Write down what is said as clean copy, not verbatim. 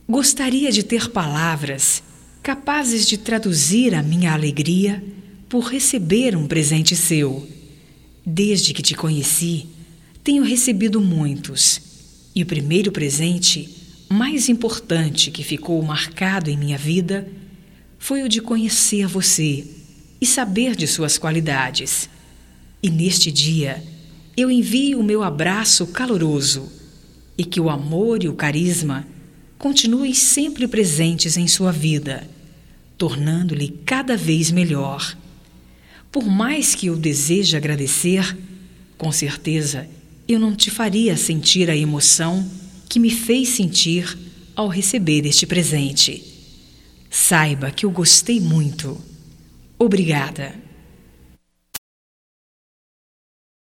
Gostaria de ter palavras capazes de traduzir a minha alegria por receber um presente seu. Desde que te conheci, tenho recebido muitos, e o primeiro presente, mais importante que ficou marcado em minha vida, foi o de conhecer você e saber de suas qualidades. E neste dia, eu envio o meu abraço caloroso e que o amor e o carisma continuem sempre presentes em sua vida, tornando-lhe cada vez melhor. Por mais que eu deseje agradecer, com certeza eu não te faria sentir a emoção que me fez sentir ao receber este presente. Saiba que eu gostei muito. Obrigada.